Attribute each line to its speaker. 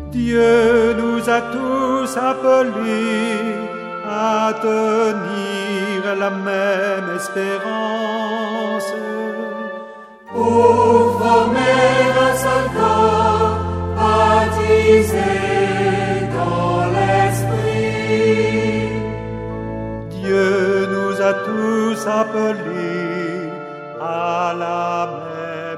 Speaker 1: Dieu nous a tous appelés à tenir la même espérance.
Speaker 2: Pour former un seul corps, baptisé dans l'Esprit.
Speaker 1: Dieu nous a tous appelés à la même